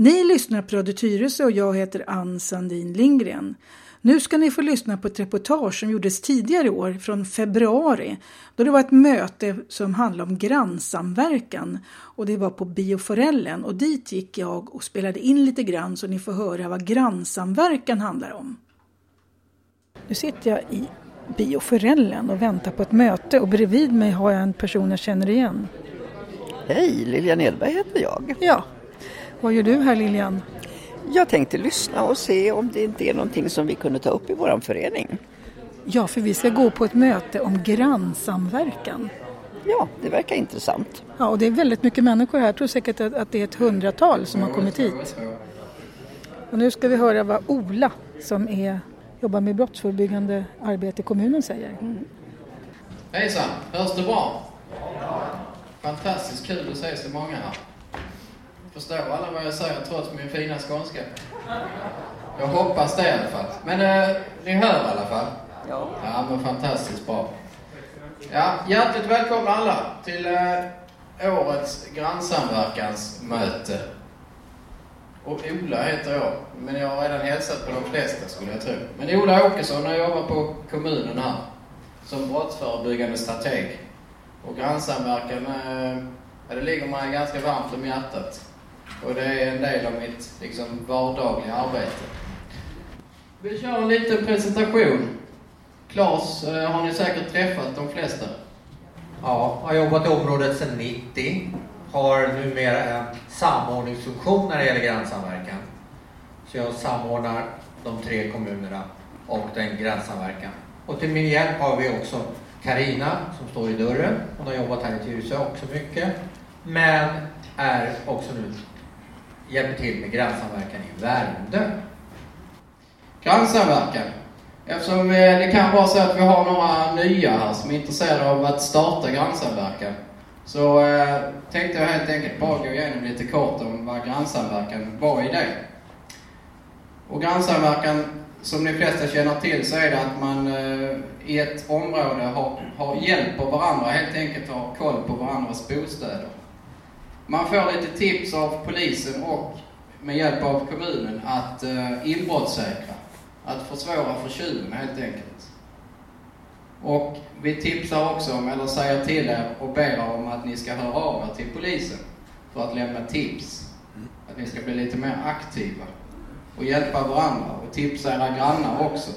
Ni lyssnar på Radio Tyresö och jag heter Ann Sandin Lindgren. Nu ska ni få lyssna på ett reportage som gjordes tidigare i år från februari. Då det var ett möte som handlade om grannsamverkan. Och det var på Bioforellen och dit gick jag och spelade in lite grann så ni får höra vad grannsamverkan handlar om. Nu sitter jag i Bioforellen och väntar på ett möte och bredvid mig har jag en person jag känner igen. Hej, Lilian Edberg heter jag. Ja, vad gör du här Lilian? Jag tänkte lyssna och se om det inte är någonting som vi kunde ta upp i vår förening. Ja, för vi ska gå på ett möte om grannsamverkan. Ja, det verkar intressant. Ja, och det är väldigt mycket människor här. Jag tror säkert att det är 100-tal som har kommit hit. Och nu ska vi höra vad Ola, som jobbar med brottsförebyggande arbete i kommunen, säger. Hejsan, hörs det bra? Fantastiskt kul att se så många här. Förstår alla vad jag säger trots min fina skånska? Jag hoppas det i alla fall. Men ni hör i alla fall? Ja. Ja, men fantastiskt bra. Ja, hjärtligt välkomna alla till årets grannsamverkansmöte. Och Ola heter jag, men jag har redan hälsat på de flesta skulle jag tro. Men Ola Åkesson, jag jobbar på kommunen här som brottsförebyggande strateg. Och grannsamverkan, det ligger mig ganska varmt om hjärtat. Och det är en del av mitt vardagliga arbete. Vi kör en liten presentation. Claes, har ni säkert träffat de flesta? Ja, jag har jobbat i området sedan 90. Har numera en samordningsfunktion när det gäller grannsamverkan. Så jag samordnar de 3 kommunerna och den grannsamverkan. Och till min hjälp har vi också Carina som står i dörren. Hon har jobbat här i Tyresö också mycket. Men är också nu hjälper till med grannsamverkan i Värmdö. Grannsamverkan. Eftersom det kan vara så att vi har några nya här som är intresserade av att starta grannsamverkan. Så tänkte jag helt enkelt bara gå igenom lite kort om vad grannsamverkan var i det. Och grannsamverkan, som de flesta känner till, så är det att man i ett område har hjälp av varandra, helt enkelt har koll på varandras bostäder. Man får lite tips av polisen och med hjälp av kommunen att inbrottssäkra, att försvåra för tjuven helt enkelt. Och vi tipsar också om, eller säger till er och ber om att ni ska höra av er till polisen för att lämna tips. Att ni ska bli lite mer aktiva och hjälpa varandra och tipsa era grannar också.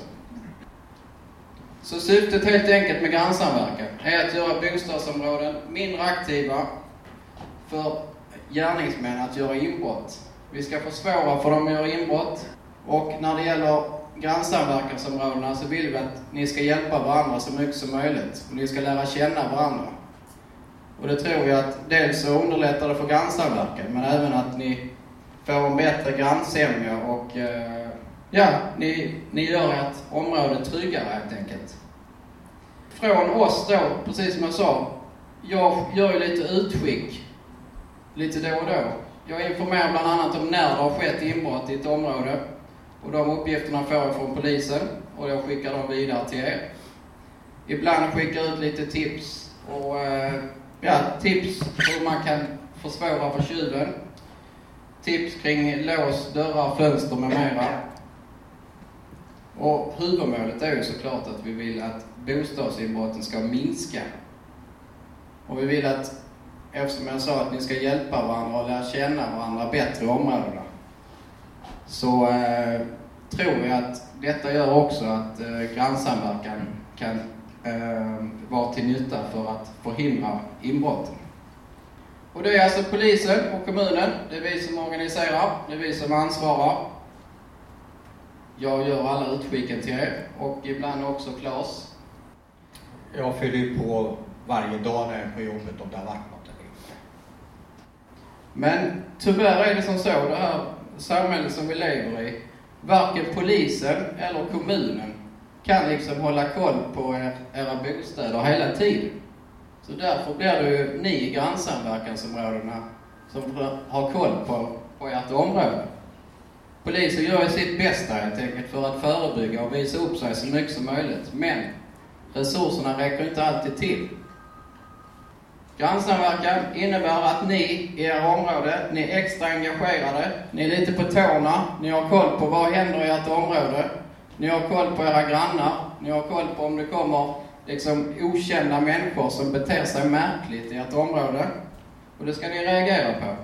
Så syftet helt enkelt med grannsamverkan är att göra bostadsområden mindre aktiva för gärningsmän att göra inbrott. Vi ska försvåra för dem att göra inbrott. Och när det gäller grannsamverkansområdena så vill vi att ni ska hjälpa varandra så mycket som möjligt. Och ni ska lära känna varandra. Och det tror vi att dels så underlättar det för grannsamverkan, men även att ni får en bättre grannsämja och ni gör ert område tryggare helt enkelt. Från oss då, precis som jag sa, jag gör ju lite utskick lite då och då. Jag informerar bland annat om när det har skett inbrott i ett område. Och de uppgifterna får jag från polisen och jag skickar dem vidare till er. Ibland skickar jag ut lite tips och tips hur man kan försvåra för tjuven. Tips kring lås, dörrar, fönster med mera. Och huvudmålet är ju såklart att vi vill att bostadsinbrotten ska minska. Och vi vill att, eftersom jag sa att ni ska hjälpa varandra och lära känna varandra bättre i områdena, så tror vi att detta gör också att grannsamverkan kan vara till nytta för att förhindra inbrotten. Och det är alltså polisen och kommunen, det är vi som organiserar, det är vi som ansvarar. Jag gör alla utskicken till er och ibland också Claes. Jag fyller ju på varje dag när jag är på jobbet om det har varit något eller inte. Men tyvärr är det som så, det här samhället som vi lever i, varken polisen eller kommunen kan hålla koll på era bostäder hela tiden. Så därför blir det ju ni i grannsamverkansområdena som har koll på ert område. Polisen gör ju sitt bästa helt enkelt för att förebygga och visa upp sig så mycket som möjligt. Men resurserna räcker inte alltid till. Grannsamverkan innebär att ni i er område, ni är extra engagerade, ni är lite på tårna, ni har koll på vad händer i ert område, ni har koll på era grannar, ni har koll på om det kommer liksom okända människor som beter sig märkligt i ert område. Och det ska ni reagera på.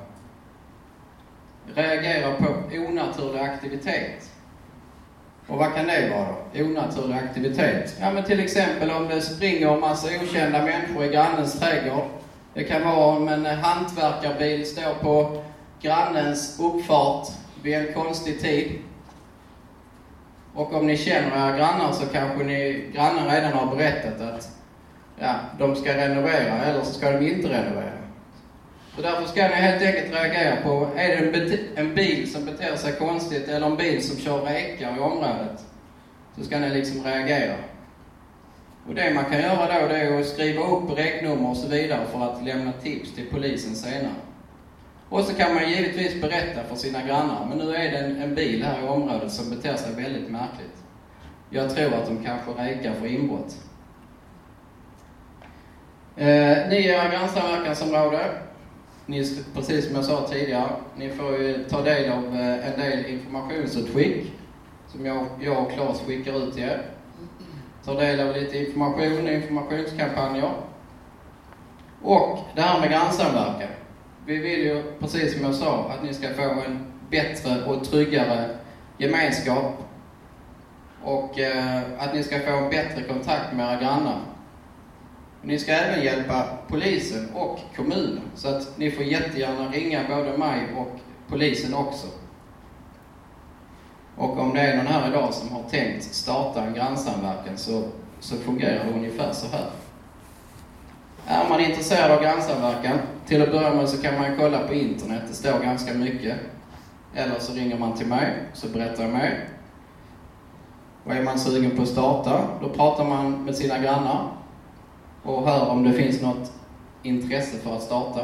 Reagera på onaturlig aktivitet. Och vad kan det vara då? Onaturlig aktivitet. Ja, men till exempel om det springer en massa okända människor i grannens trädgård. Det kan vara om en hantverkarbil står på grannens uppfart vid en konstig tid. Och om ni känner era grannar så kanske grannen redan har berättat att de ska renovera eller så ska de inte renovera. Så därför ska ni helt enkelt reagera på, är det en bil som beter sig konstigt eller en bil som kör räkar i området, så ska ni liksom reagera. Och det man kan göra då, det är att skriva upp regnummer och så vidare för att lämna tips till polisen senare. Och så kan man givetvis berätta för sina grannar, men nu är det en bil här i området som beter sig väldigt märkligt. Jag tror att de kanske räkar för inbrott. Ni är era grannsamverkansområde. Ni, precis som jag sa tidigare, ni får ju ta del av en del informationsutskick som jag och Claes skickar ut till er. Ta del av lite informationskampanjer. Och det här med grannsamverkan. Vi vill ju, precis som jag sa, att ni ska få en bättre och tryggare gemenskap. Och att ni ska få en bättre kontakt med era grannar. Ni ska även hjälpa polisen och kommunen. Så att ni får jättegärna ringa både mig och polisen också. Och om det är någon här idag som har tänkt starta en grannsamverkan så fungerar det ungefär så här. Är man intresserad av grannsamverkan, till att börja med så kan man kolla på internet. Det står ganska mycket. Eller så ringer man till mig, så berättar jag mig. Och är man sugen på att starta, då pratar man med sina grannar och hör om det finns något intresse för att starta.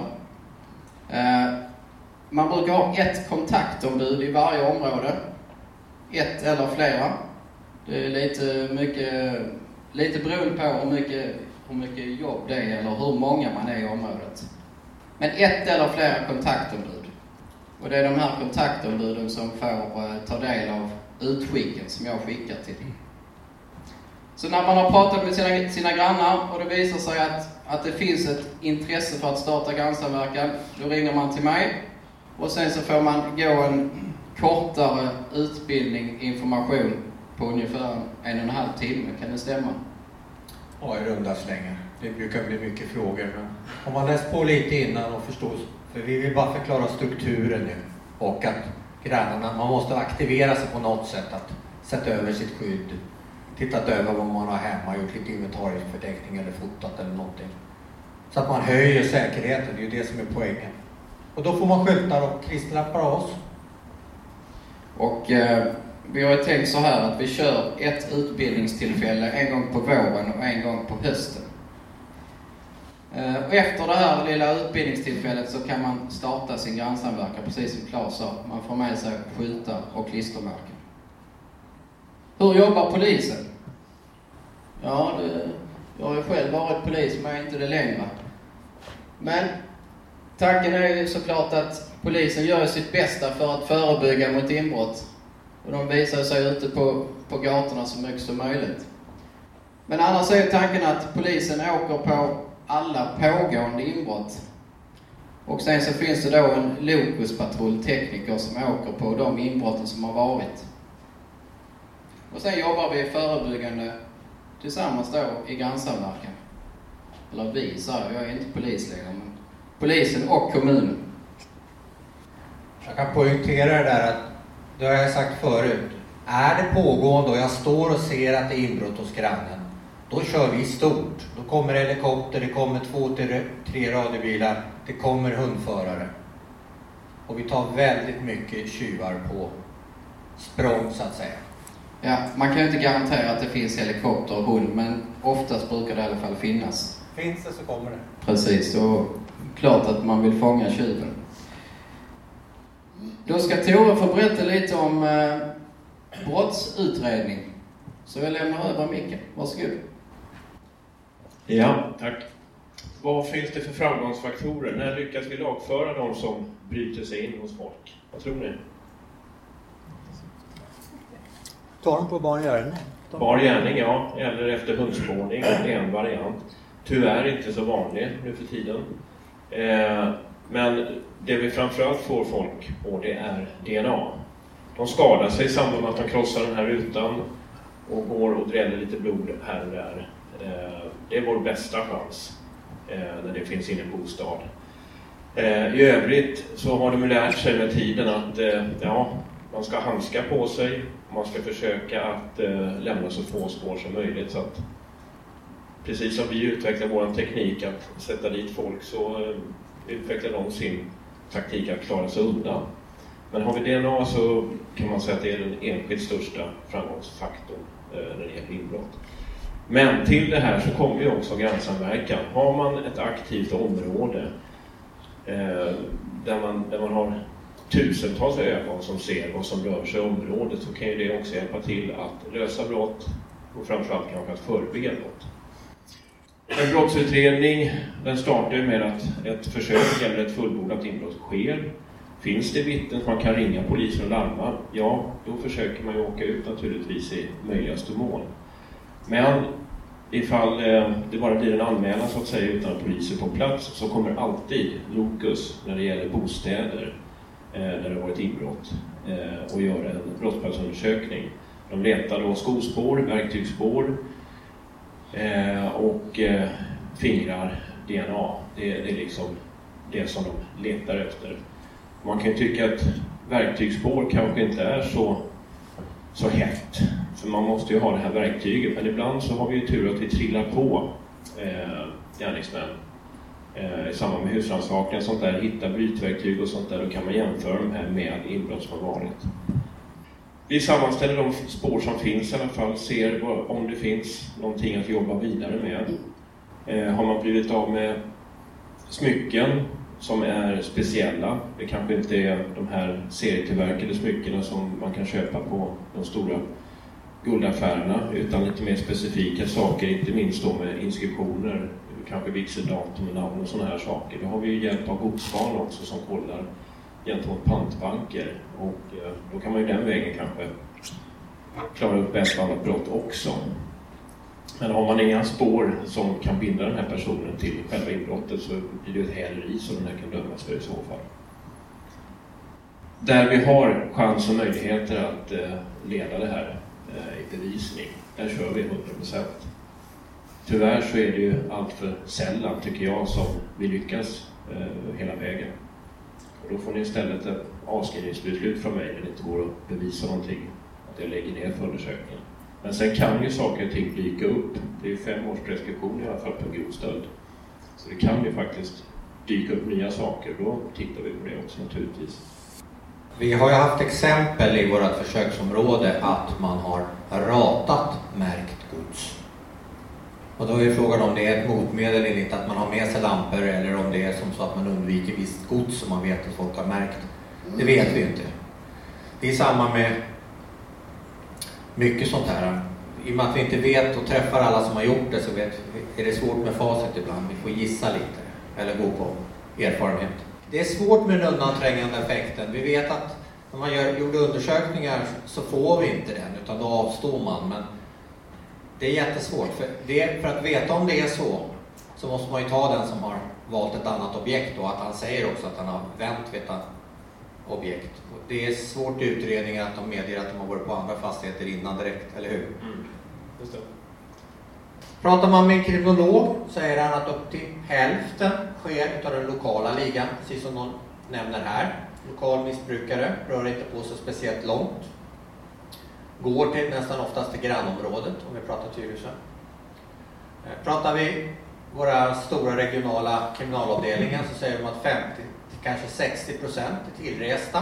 Man brukar ha ett kontaktombud i varje område. Ett eller flera. Det är lite beroende på hur mycket jobb det är eller hur många man är i området. Men ett eller flera kontaktombud. Och det är de här kontaktombuden som får ta del av utskicken som jag skickar till. Så när man har pratat med sina grannar och det visar sig att det finns ett intresse för att starta grannsamverkan, då ringer man till mig och sen så får man gå en kortare utbildning, information på ungefär 1,5 timme. Kan det stämma? Ja, i runda slängar. Det brukar bli mycket frågor. Men om man läst på lite innan och förstår, för vi vill bara förklara strukturen nu och att grannarna, man måste aktivera sig på något sätt att sätta över sitt skydd, tittat över vad man har hemma, gjort lite inventarieförteckning eller fotat eller någonting. Så att man höjer säkerheten, det är ju det som är poängen. Och då får man skyltar och klisterlappar av oss. Och vi har tänkt så här att vi kör ett utbildningstillfälle en gång på våren och en gång på hösten. Och efter det här lilla utbildningstillfället så kan man starta sin grannsamverkan, precis som Claes sa. Man får med sig skyltar och klistermärken. Hur jobbar polisen? Ja, jag har ju själv varit polis, men jag är inte det längre. Men tanken är ju såklart att polisen gör sitt bästa för att förebygga mot inbrott. Och de visar sig ute på gatorna så mycket som möjligt. Men annars är tanken att polisen åker på alla pågående inbrott. Och sen så finns det då en lokuspatrulltekniker som åker på de inbrotten som har varit. Och sen jobbar vi förebyggande tillsammans då i grannsamverkan. Eller vi, så jag är inte polis längre, men polisen och kommunen. Jag kan poängtera det där att, det har jag sagt förut, är det pågående och jag står och ser att det är inbrott hos grannen, då kör vi stort. Då kommer helikopter, det kommer 2-3 radiobilar, det kommer hundförare. Och vi tar väldigt mycket tjuvar på språng så att säga. Ja, man kan ju inte garantera att det finns helikopter och hund, men oftast brukar det i alla fall finnas. Finns det så kommer det. Precis, och klart att man vill fånga tjuven. Då ska Tore få berätta lite om brottsutredning. Så jag lämnar över micken. Varsågod. Ja, tack. Vad finns det för framgångsfaktorer? När lyckas vi lagföra de som bryter sig in hos folk? Vad tror ni? Tar de på bar gärning? Bar gärning, ja. Eller efter hundspårning. Det är en variant. Tyvärr inte så vanlig nu för tiden. Men det vi framförallt får folk på, det är DNA. De skadar sig i samband med att de krossar den här rutan och går och dräller lite blod här och där. Det är vår bästa chans när det finns in en bostad. I övrigt så har de lärt sig med tiden att man ska handska på sig. Man ska försöka att lämna så få spår som möjligt. Så att, precis som vi utvecklar vår teknik att sätta dit folk, så utvecklar de sin taktik att klara sig undan. Men har vi DNA så kan man säga att det är den enskilt största framgångsfaktorn när det gäller inbrott. Men till det här så kommer ju också grannsamverkan. Har man ett aktivt område där man har tusentals ögon som ser vad som rör sig i området, så kan ju det också hjälpa till att lösa brott och framförallt kanske att förebygga brott. En brottsutredning, den startar med att ett försök eller ett fullbordat inbrott sker. Finns det vittnen man kan ringa polisen och larma, ja, då försöker man ju åka ut naturligtvis i möjligaste mån. Men ifall det bara blir en anmälan så att säga utan poliser på plats, så kommer alltid Lokus när det gäller bostäder där det har varit inbrott och göra en brottsplatsundersökning. De letar då skospår, verktygsspår och fingrar, DNA. Det är liksom det som de letar efter. Man kan ju tycka att verktygsspår kanske inte är så hett. För man måste ju ha det här verktyget. Men ibland så har vi ju tur att vi trillar på gärningsmän. I samband med husrannsakningar och sånt där. Hitta brytverktyg och sånt där. Då kan man jämföra de här med inbrott som har varit. Vi sammanställer de spår som finns i alla fall. Ser om det finns någonting att jobba vidare med. Har man blivit av med smycken som är speciella. Det kanske inte är de här serietillverkade smyckena som man kan köpa på de stora guldaffärerna, utan lite mer specifika saker, inte minst då med inskriptioner, kanske vigseldatum och namn och sådana här saker. Då har vi ju hjälp av Godsbarn också som kollar gentemot pantbanker, och då kan man ju den vägen kanske klara upp bäst annat brott också. Men har man inga spår som kan binda den här personen till själva inbrottet, så blir det ett häleri som den här kan dömas för i så fall. Där vi har chans och möjligheter att leda det här i bevisning, där kör vi 100%. Tyvärr så är det ju allt för sällan, tycker jag, som vi lyckas hela vägen. Och då får ni istället ett avskrivningsbeslut från mig när det inte går att bevisa någonting, att jag lägger ner förundersökningen. Men sen kan ju saker och ting dyka upp. Det är ju 5 års preskription i alla fall på grov stöld. Så det kan ju faktiskt dyka upp nya saker. Då tittar vi på det också naturligtvis. Vi har ju haft exempel i vårt försöksområde att man har ratat märkt gods. Och då är frågan om det är ett motmedel enligt att man har med sig lampor, eller om det är som så att man undviker visst gods som man vet att folk har märkt. Det vet vi inte. Det är samma med mycket sånt här. I och med att vi inte vet och träffar alla som har gjort det, så är det svårt med facit ibland. Vi får gissa lite eller gå på erfarenhet. Det är svårt med den undanträngande effekten. Vi vet att när man gjorde undersökningar så får vi inte den, utan då avstår man. Men det är jättesvårt. För att veta om det är så måste man ju ta den som har valt ett annat objekt, och att han säger också att han har vänt vid ett objekt. Det är svårt i utredningar att de medger att de har varit på andra fastigheter innan direkt, eller hur? Just det. Pratar man med en kriminolog så säger han att upp till hälften sker av den lokala ligan, precis som någon nämner här. Lokal missbrukare rör inte på sig speciellt långt. Går till nästan oftast till grannområdet, om vi pratar Tyresö. Pratar vi våra stora regionala kriminalavdelningar så säger de att 50 till kanske 60% är tillresta.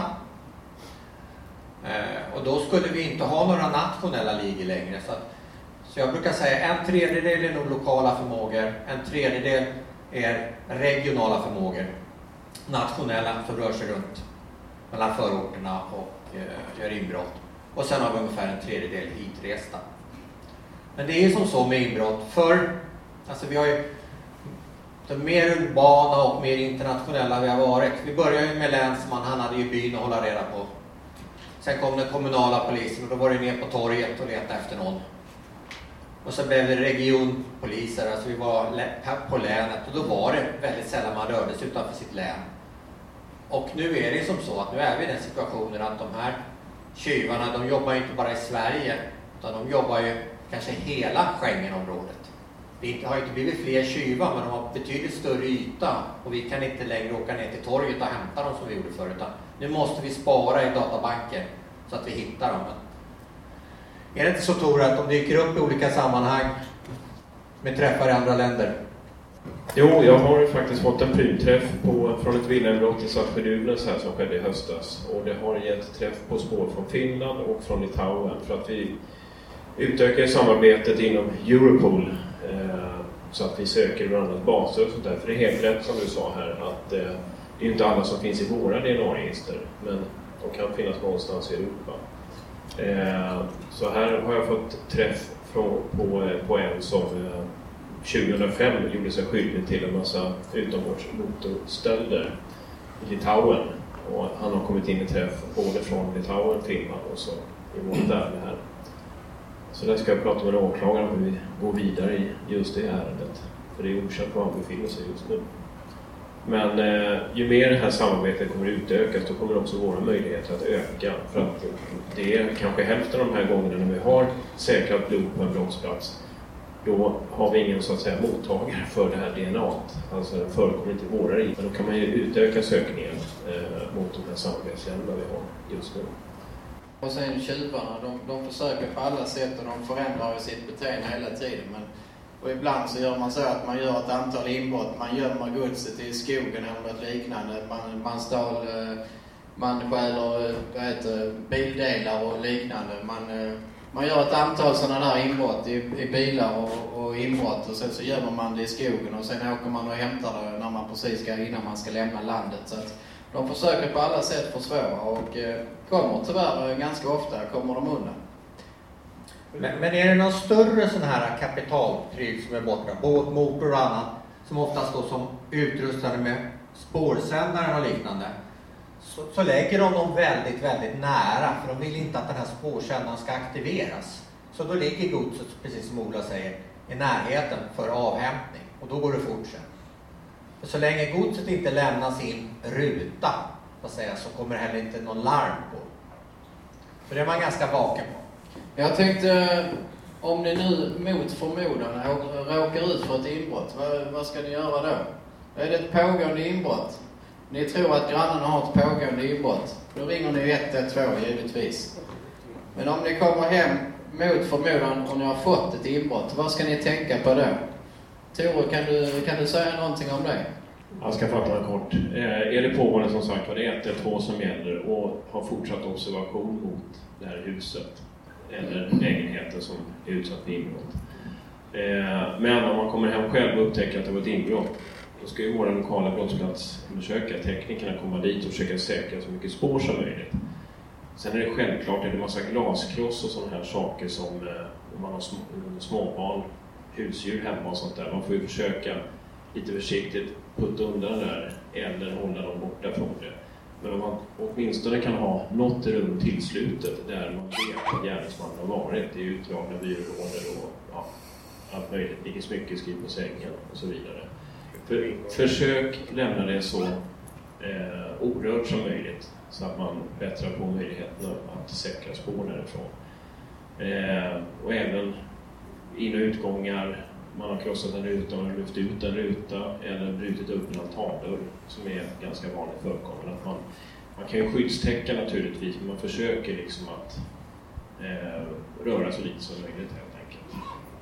Och då skulle vi inte ha några nationella ligor längre. Så jag brukar säga 1/3 är nog lokala förmågor, 1/3 är regionala förmågor. Nationella som rör sig runt mellan förorterna och gör inbrott. Och sen har vi ungefär 1/3 hitresta. Men det är ju som så med inbrott. Alltså vi har ju Så mer urbana och mer internationella vi har varit. Vi började ju med länsman, han hade ju byn att hålla reda på. Sen kom den kommunala polisen och då var det ner på torget och leta efter någon. Och så blev det regionpoliser, alltså vi var på länet och då var det väldigt sällan man rörde sig utanför sitt län. Och nu är det som så att nu är vi i den situationen att de här tjuvarna, de jobbar ju inte bara i Sverige utan de jobbar ju kanske hela Schengenområdet. Det har inte blivit fler tjuvar men de har betydligt större yta och vi kan inte längre åka ner till torget och hämta dem som vi gjorde förut. Nu måste vi spara i databanker så att vi hittar dem. Är det inte så, Tor, att de dyker upp i olika sammanhang med träffar i andra länder? Jo, jag har faktiskt fått en prylträff från ett villainbrott i Svartsjö-Duvnäs här som skedde i höstas. Och det har gett träff på spår från Finland och från Litauen för att vi utökar samarbetet inom Europol så att vi söker varandras baser och sånt där. För det är helt rätt som du sa här att det är inte alla som finns i våra DNA-register men de kan finnas någonstans i Europa. Så här har jag fått träff på en som 2005 gjorde sig skyldig till en massa utombordsmotorstölder i Litauen. Och han har kommit in i träff både från Litauen, Finland och så i vårt värde här. Så där ska jag prata med åklagaren om hur vi går vidare i just det ärendet. För det är okänt var han befinner sig just nu. Men ju mer det här samarbetet kommer utökas då kommer också våra möjligheter att öka. För att det är kanske hälften av de här gångerna när vi har säkrat blod på en brottsplats. Då har vi ingen så att säga mottagare för det här DNA:t. Alltså det förekommer inte i våra riker. Då kan man ju utöka sökningen mot de här samarbetsländerna vi har just nu. Och sen tjuvarna, de försöker på alla sätt och de förändrar ju sitt beteende hela tiden. Och ibland så gör man så att man gör ett antal inbrott, man gömmer godset i skogen eller något liknande. Man stjäler bildelar och liknande. Man gör ett antal sådana där inbrott i bilar och inbrott och sen så gömmer man det i skogen och sen åker man och hämtar det när man precis innan man ska lämna landet. Så att de försöker på alla sätt försvåra och kommer tyvärr ganska ofta kommer de undan. Men är det någon större sån här kapitalpryl som är borta, båt, motor och annat, som oftast då som utrustade med spårsändare och liknande, så lägger de dem väldigt, väldigt nära för de vill inte att den här spårsändaren ska aktiveras. Så då ligger godset, precis som Ola säger, i närheten för avhämtning och då går det fort sen. För så länge godset inte lämnas in ruta så kommer heller inte någon larm på. Så det är man ganska vaken på. Jag tänkte, om ni nu mot förmodan råkar ut för ett inbrott, vad ska ni göra då? Är det ett pågående inbrott? Ni tror att grannarna har ett pågående inbrott. Då ringer ni 112 givetvis. Men om ni kommer hem mot förmodan och ni har fått ett inbrott, vad ska ni tänka på då? Tore, kan du säga någonting om det? Jag ska fatta det kort. Är det pågående som sagt var det 112 som gäller och har fortsatt observation mot det här huset eller lägenheten som är utsatt för inbrott. Men om man kommer hem själv och upptäcker att det var ett inbrott, då ska ju våra lokala brottsplatsundersökare, teknikerna komma dit och försöka säkra så mycket spår som möjligt. Sen är det självklart att det är en massa glaskross och sådana här saker som om man har småbarn, husdjur hemma och sånt där. Man får ju försöka lite försiktigt putta undan där eller hålla dem borta från det. Men om man åtminstone kan ha något rum tillslutet där man vet att gärningsmannen har varit. Det är utdragna byrålådor och allt möjligt. Ligger smyckeskriv på sängen och så vidare. Försök lämna det så orört som möjligt så att man bättrar på möjligheterna att säkra spår därifrån. Och även in- och utgångar, man har krossat en ruta, man har lyft ut en ruta eller brutit upp en altandörr som är ganska vanligt förekommande. Att man kan ju skyddstäcka naturligtvis, men man försöker liksom att röra så lite som möjligt helt enkelt.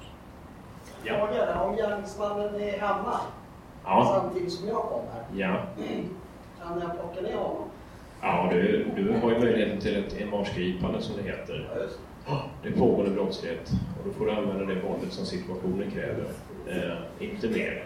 Ja. Om gärningsmannen är hemma samtidigt som jag kommer, kan jag plocka ner honom? Ja, du har ju möjligheten till ett envarsgripande som det heter. Det är pågående brottslighet och då får du använda det våldet som situationen kräver. Inte mer.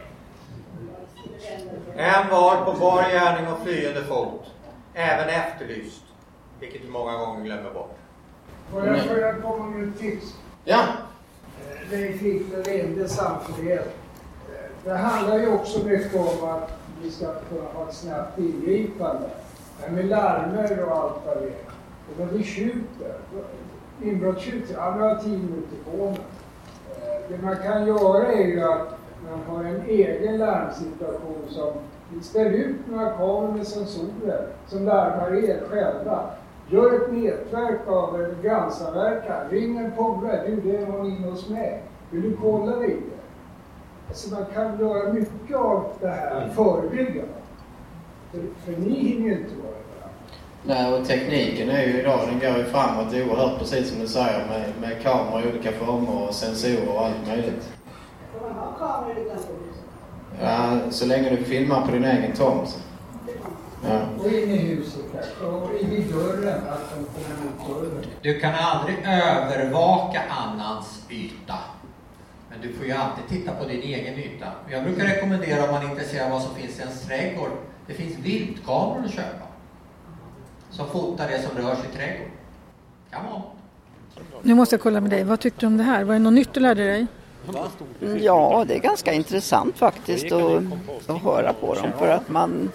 En var på var gärning och flyende fot. Även efterlyst. Vilket du många gånger glömmer bort. Får jag komma med ett tips? Ja. Det fick väl in det samtidigt. Det handlar ju också mycket om att vi ska kunna ha ett snabbt ingripande. Med larmer och allt vad det är. Och när vi skjuter, inbrott skjuter, ja, vi har 10 minuter på mig. Det man kan göra är ju att man har en egen larmsituation som vi ställer ut några kameror med sensorer som larmar er själva. Gör ett nätverk av grannsamverkan. Ring en polare, det är någon inne hos mig. Vill du kolla vidare? Så man kan göra mycket av det här förebyggande. För ni hinner ju inte vara det. Nej, och tekniken är ju idag, den går ju framåt oerhört, precis som du säger, med kameror i olika former och sensorer och allt möjligt. Får man ha kameror i ganska Ja, så länge du filmar på din egen tomt. Ja. Och in i huset kanske, och in i dörren, att de kommer ut dörren. Du kan aldrig övervaka annans yta. Men du får ju alltid titta på din egen yta. Jag brukar rekommendera, om man är intresserad av vad som finns i ens trädgård, det finns viltkameror att köpa. Som fotar det som rörs i trädgården. Kan vara. Nu måste jag kolla med dig. Vad tyckte du om det här? Var det något nytt du lärde dig? Ja, det är ganska intressant faktiskt att höra på dem. För att man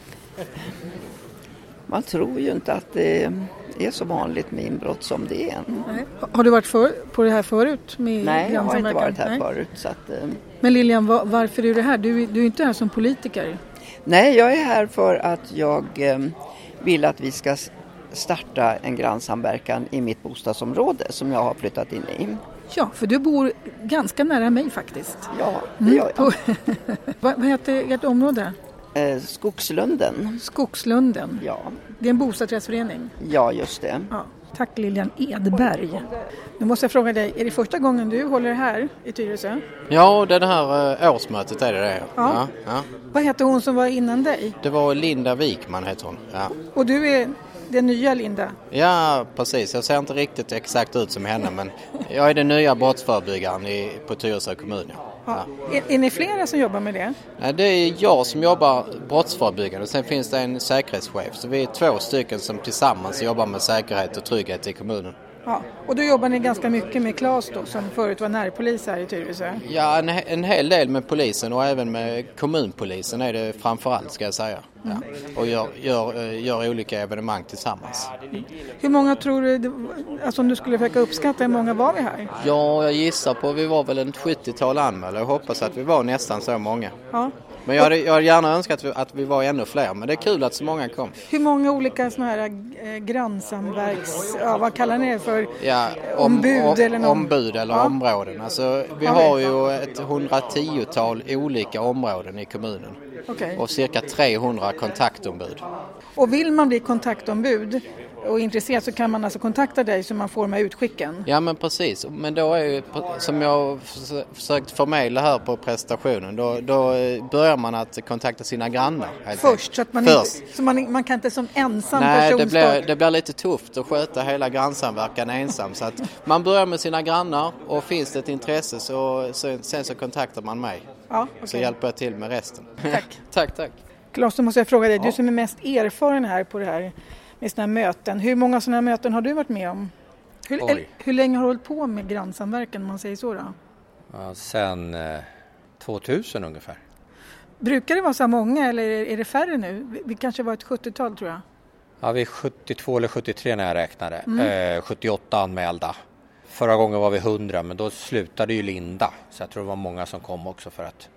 tror ju inte att det är så vanligt med inbrott som det är. Nej. Har du varit på det här förut? Nej, jag har inte varit här förut. Så att, Men Lilian, varför är du här? Du är inte här som politiker. Nej, jag är här för att jag vill att vi ska starta en grannsamverkan i mitt bostadsområde som jag har flyttat in i. Ja, för du bor ganska nära mig faktiskt. Ja, det gör jag. Vad heter ert område? Skogslunden. Skogslunden? Ja. Det är en bostadsrättsförening? Ja, just det. Ja. Tack Lilian Edberg. Nu måste jag fråga dig, är det första gången du håller här i Tyresö? Ja, det här årsmötet är det. Ja. Vad heter hon som var innan dig? Det var Linda Wikman heter hon. Ja. Och du är den nya Linda? Ja, precis. Jag ser inte riktigt exakt ut som henne, men jag är den nya brottsförebyggaren på Tyresö kommun. Ja. Är ni flera som jobbar med det? Nej, det är jag som jobbar brottsförebyggande. Sen finns det en säkerhetschef. Så vi är 2 stycken som tillsammans jobbar med säkerhet och trygghet i kommunen. Ja. Och då jobbar ni ganska mycket med Claes då, som förut var närpolis här i Tyresö? Ja, en hel del med polisen och även med kommunpolisen är det framförallt, ska jag säga. Ja. Och gör olika evenemang tillsammans. Hur många tror du, alltså om du skulle försöka uppskatta, hur många var vi här? Ja, jag gissar på vi var väl en 70-tal anmälda. Jag hoppas att vi var nästan så många. Ja. Men jag hade gärna önskat att vi var ännu fler, men det är kul att så många kom. Hur många olika såna här grannsamverks, vad kallar ni det för? Ja, ombud eller någon? Ombud eller områden. Alltså, vi har ju ett 110-tal olika områden i kommunen. Okay. Och cirka 300 kontaktombud. Och vill man bli kontaktombud och intresserad så kan man alltså kontakta dig så man får med utskicken? Ja, men precis. Men då är ju, som jag försökt förmedla här på presentationen, då börjar man att kontakta sina grannar. Först, så att man kan inte som ensam person... Nej, det blir lite tufft att sköta hela grannsamverkan ensam. Så att man börjar med sina grannar och finns det ett intresse sen så kontaktar man mig. Ja, okay. Så hjälper jag till med resten. Tack. Tack. Claes, då måste jag fråga dig, du som är mest erfaren här på det här med såna här möten. Hur många sådana här möten har du varit med om? Hur länge har du hållit på med grannsamverkan, om man säger så då? Ja, sen 2000 ungefär. Brukar det vara så många eller är det färre nu? Vi kanske var ett 70-tal tror jag. Ja, vi är 72 eller 73 när jag räknade. 78 anmälda. Förra gången var vi 100, men då slutade ju Linda. Så jag tror det var många som kom också för att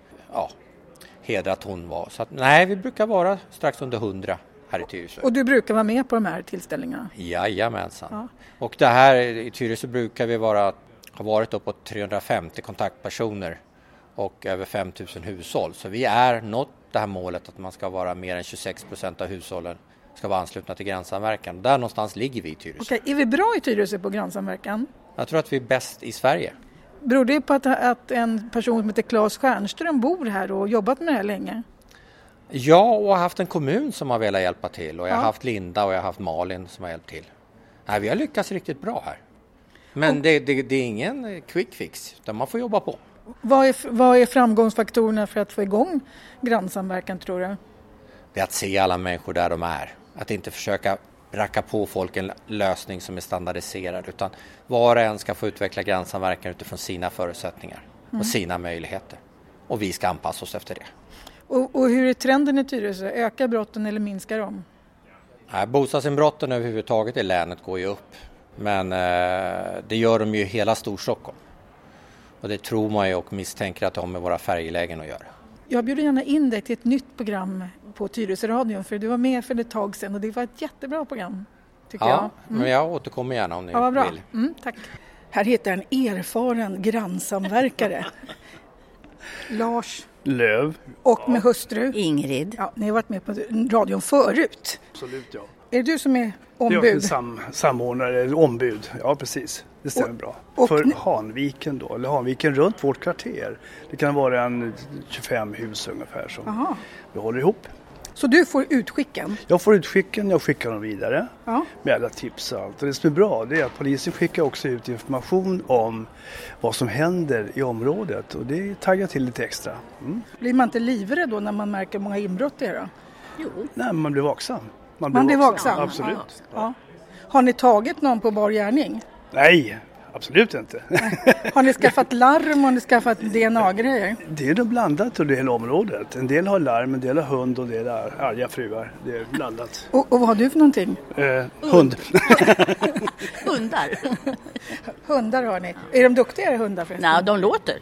hedra att hon var. Så att, nej, vi brukar vara strax under 100 här i Tyresö. Och du brukar vara med på de här tillställningarna? Jajamensan. Ja. Och det här i Tyresö brukar vi ha varit uppåt 350 kontaktpersoner och över 5000 hushåll. Så vi är nått det här målet att man ska vara mer än 26% av hushållen ska vara anslutna till grannsamverkan. Där någonstans ligger vi i Tyresö. Okej, är vi bra i Tyresö på grannsamverkan? Jag tror att vi är bäst i Sverige. Beror det på att en person som heter Claes Stjernström bor här och jobbat med det här länge? Ja, och har haft en kommun som har velat hjälpa till. Och jag har haft Linda och jag har haft Malin som har hjälpt till. Nej, vi har lyckats riktigt bra här. Men det är ingen quick fix, utan man får jobba på. Vad är framgångsfaktorerna för att få igång grannsamverkan, tror du? Det är att se alla människor där de är. Att inte försöka racka på folk en lösning som är standardiserad, utan var och en ska få utveckla grannsamverkan utifrån sina förutsättningar och sina möjligheter. och vi ska anpassa oss efter det. Och hur är trenden i Tyresö? Ökar brotten eller minskar de? Bostadsinbrotten överhuvudtaget i länet går ju upp. Men det gör de ju i hela Storstockholm. Och det tror man ju och misstänker att de har med våra färjelägen att göra. Jag bjuder gärna in dig till ett nytt program på Tyresö Radio, för du var med för ett tag sedan och det var ett jättebra program, tycker jag. Men jag återkommer gärna om ni vill. Tack. Här heter en erfaren grannsamverkare. Lars Löv. Och med hustru Ingrid. Ja, ni har varit med på radion förut. Absolut, ja. Är det du som är ombud? Jag är samordnare, ombud. Ja, precis. Det stämmer bra. För Hanviken då, eller Hanviken runt vårt kvarter. Det kan vara en 25 hus ungefär som vi håller ihop. Så du får utskicken? Jag får utskicken, jag skickar dem vidare med alla tips och allt. Och det som är bra, det är att polisen skickar också ut information om vad som händer i området. Och det taggar till lite extra. Blir man inte livrädd då när man märker många inbrott det då? Jo. Nej, man blir vaksam. Man blir vaksam? Absolut. Ja. Har ni tagit någon på bar gärning? Nej, absolut inte. Har ni skaffat larm och ni skaffat DNA-grejer? Det är nog blandat under hela området. En del har larm, en del har hund och en del har arga fruar. Det är blandat. Och vad har du för någonting? Hund. Hundar. Hundar har ni. Är de duktigare hundar förresten? Nej, de låter.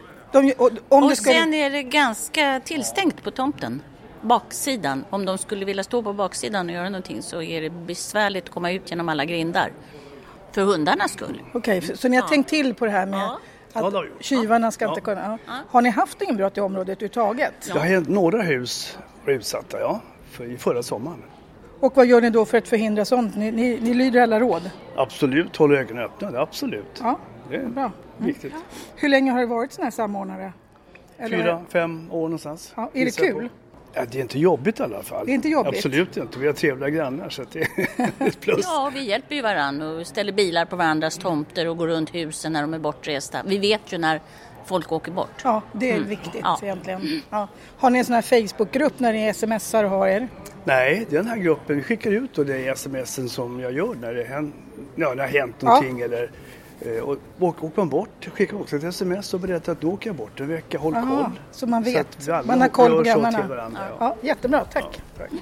Sen är det ganska tillstängt på tomten. Baksidan, om de skulle vilja stå på baksidan och göra någonting så är det besvärligt att komma ut genom alla grindar. För hundarnas skull. Okej, så ni har tänkt till på det här med att tjuvarna ska inte kunna... Har ni haft inbrott i området överhuvudtaget? Det har hänt några hus utsatta, i förra sommaren. Och vad gör ni då för att förhindra sånt? Ni lyder alla råd? Absolut, håller ögonen öppna, absolut. Ja, det är bra. Viktigt. Hur länge har det varit sån här samordnare? 4-5 år någonstans. Ja, är det kul? Ja, det är inte jobbigt i alla fall. Det är inte jobbigt? Absolut inte. Vi har trevliga grannar så att det är ett plus. Ja, vi hjälper ju varandra och ställer bilar på varandras tomter och går runt husen när de är bortresta. Vi vet ju när folk åker bort. Ja, det är viktigt egentligen. Ja. Har ni en sån här Facebookgrupp när ni smsar och har er? Nej, den här gruppen, vi skickar ut och det är smsen som jag gör när det har hänt någonting eller... Och åker man bort, skickar också ett sms och berättar att då åker jag bort en vecka, håll koll. Så man vet, så man har koll på grannarna. Ja, jättebra, tack. Tack.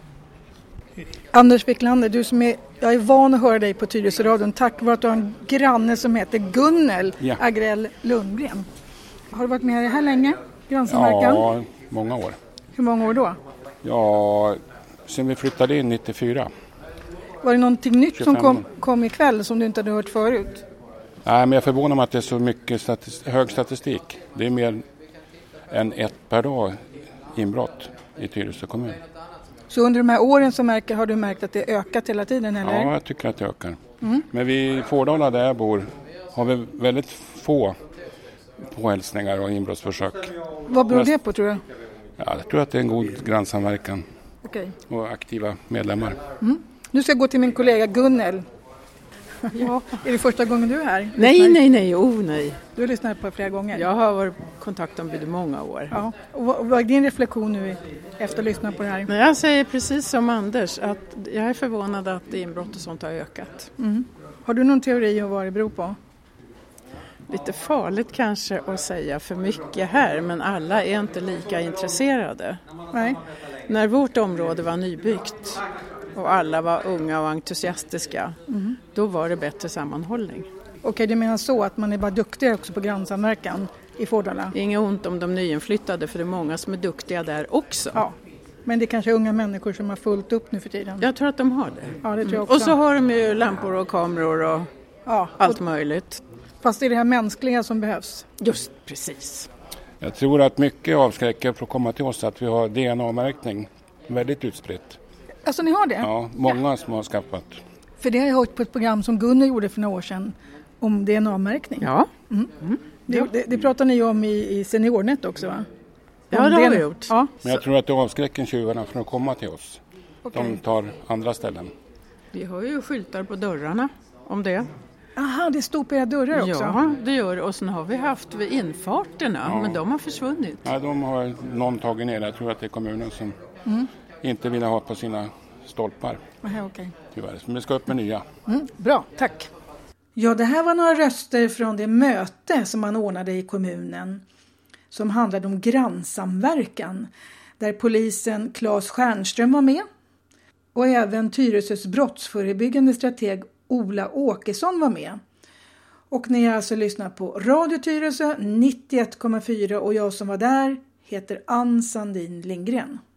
Anders Wiklander, jag är van att höra dig på Tyresö radion. Tack vare att du har en granne som heter Gunnel Agrell Lundgren. Har du varit med här länge, grannsamverkan? Ja, många år. Hur många år då? Ja, sen vi flyttade in 94. Var det någonting nytt som kom ikväll som du inte hade hört förut? Nej, men jag förvånar mig att det är så mycket hög statistik. Det är mer än 1 per dag inbrott i Tyresö kommun. Så under de här åren har du märkt att det ökat hela tiden, eller? Ja, jag tycker att det ökar. Men vi Fårdala där jag bor har vi väldigt få påhälsningar och inbrottsförsök. Vad beror det på, tror du? Ja, jag tror att det är en god grannsamverkan och aktiva medlemmar. Nu ska jag gå till min kollega Gunnel. Ja. Är det första gången du är här? Nej. Nej. Du har lyssnat på flera gånger? Jag har varit kontaktombud i många år. Ja. Och vad är din reflektion nu efter att lyssna på det här? Men jag säger precis som Anders att jag är förvånad att inbrott och sånt har ökat. Har du någon teori om vad det beror på? Lite farligt kanske att säga för mycket här, men alla är inte lika intresserade. Nej. När vårt område var nybyggt och alla var unga och entusiastiska, då var det bättre sammanhållning. Okej, du menar så att man är bara duktigare också på grannsamverkan i Fårdala? Inget ont om de nyinflyttade, för det är många som är duktiga där också. Ja, men det är kanske unga människor som har fullt upp nu för tiden. Jag tror att de har det. Ja, det tror jag också. Och så har de ju lampor och kameror och allt möjligt. Fast det är det här mänskliga som behövs. Just precis. Jag tror att mycket avskräcker för att komma till oss att vi har DNA-märkning väldigt utspritt. Alltså ni har det? Ja, många som har skaffat. För det har jag hört på ett program som Gunnar gjorde för några år sedan om DNA-märkning. Ja. Det pratar ni om i Seniornet också, va? Ja, det har vi gjort. Ja. Men jag tror att det avskräcker tjuvarna från att komma till oss. Okay. De tar andra ställen. Vi har ju skyltar på dörrarna om det. Aha, det står på era dörrar också? Ja, det gör det. Och sen har vi haft vid infarterna, men de har försvunnit. Ja, de har någon tagit ner. Jag tror att det är kommunen som inte vill ha på sina stolpar. Aha, okay. Tyvärr. Men vi ska upp med nya. Bra, tack. Ja, det här var några röster från det möte som man ordnade i kommunen. som handlade om grannsamverkan där polisen Claes Stjernström var med och även Tyresös brottsförebyggande strateg Ola Åkesson var med. Och ni har alltså lyssnat på Radio Tyresö 91,4 och jag som var där heter Ann Sandin Lindgren.